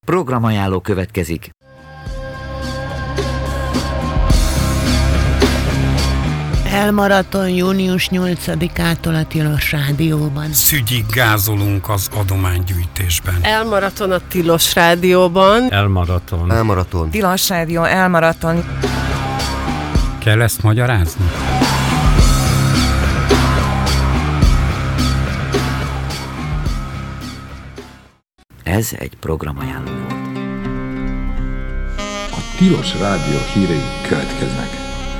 Programajánló következik. Elmaraton június 8-ától a Tilos Rádióban. Szügyig gázolunk az adománygyűjtésben. Elmaraton a Tilos Rádióban. Elmaraton. Tilos Rádió elmaraton. Kell ezt magyarázni? Ez egy programajánló volt. A Tilos Rádió hírei következnek.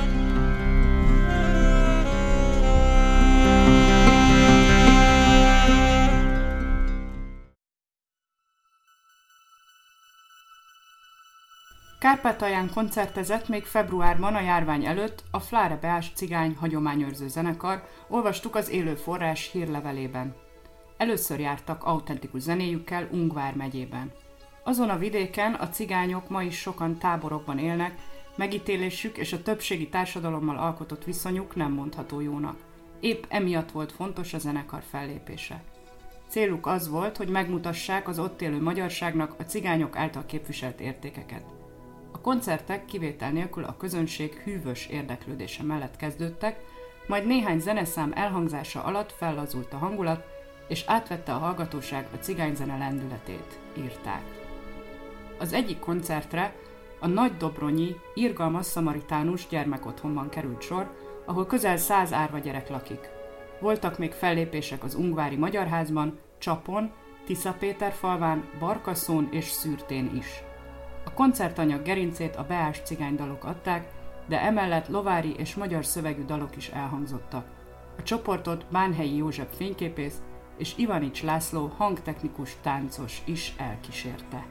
Kárpátalján koncertezett még februárban a járvány előtt a Fláre Beás cigány hagyományőrző zenekar, olvastuk az Élő Forrás hírlevelében. Először jártak autentikus zenéjükkel Ungvár megyében. Azon a vidéken a cigányok ma is sokan táborokban élnek, megítélésük és a többségi társadalommal alkotott viszonyuk nem mondható jónak. Épp emiatt volt fontos a zenekar fellépése. Céluk az volt, hogy megmutassák az ott élő magyarságnak a cigányok által képviselt értékeket. A koncertek kivétel nélkül a közönség hűvös érdeklődése mellett kezdődtek, majd néhány zeneszám elhangzása alatt fellazult a hangulat, és átvette a hallgatóság a cigányzene lendületét, írták. Az egyik koncertre a Nagydobronyi Irgalmas Szamaritánus gyermekotthonban került sor, ahol közel 100 árva gyerek lakik. Voltak még fellépések az Ungvári Magyarházban, Csapon, Tiszapéterfalván, Barkaszón és Szürtén is. A koncertanyag gerincét a beás cigánydalok adták, de emellett lovári és magyar szövegű dalok is elhangzottak. A csoportot Bánhelyi József fényképész és Ivanics László hangtechnikus táncos is elkísérte.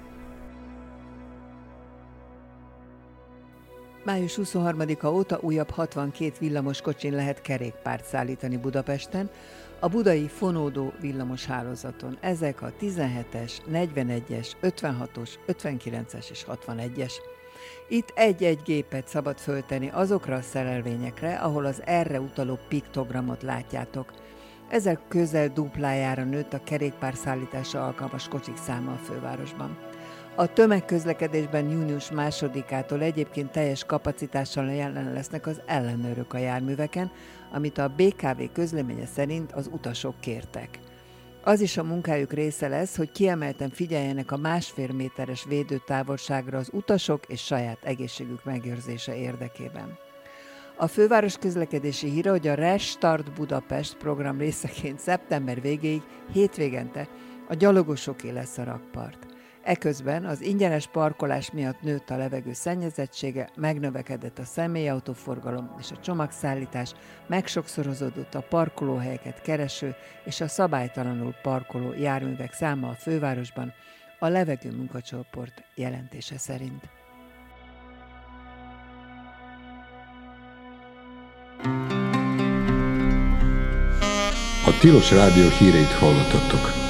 Május 23-a óta újabb 62 villamoskocsin lehet kerékpárt szállítani Budapesten, a budai fonódó villamos hálózaton. Ezek a 17-es, 41-es, 56-os, 59-es és 61-es. Itt egy-egy gépet szabad föltenni azokra a szerelvényekre, ahol az erre utaló piktogramot látjátok. Ezek közel duplájára nőtt a kerékpárszállításra alkalmas kocsik száma a fővárosban. A tömegközlekedésben június 2-ától egyébként teljes kapacitással jelen lesznek az ellenőrök a járműveken, amit a BKV közleménye szerint az utasok kértek. Az is a munkájuk része lesz, hogy kiemelten figyeljenek a 1,5 méteres védőtávolságra az utasok és saját egészségük megőrzése érdekében. A főváros közlekedési híre, hogy a Restart Budapest program részeként szeptember végéig hétvégente a gyalogosoké lesz a rakpart. Eközben az ingyenes parkolás miatt nőtt a levegő szennyezettsége, megnövekedett a személyautóforgalom és a csomagszállítás, megsokszorozódott a parkolóhelyeket kereső és a szabálytalanul parkoló járművek száma a fővárosban, a levegő munkacsoport jelentése szerint. A Tilos Rádió híreit hallottatok.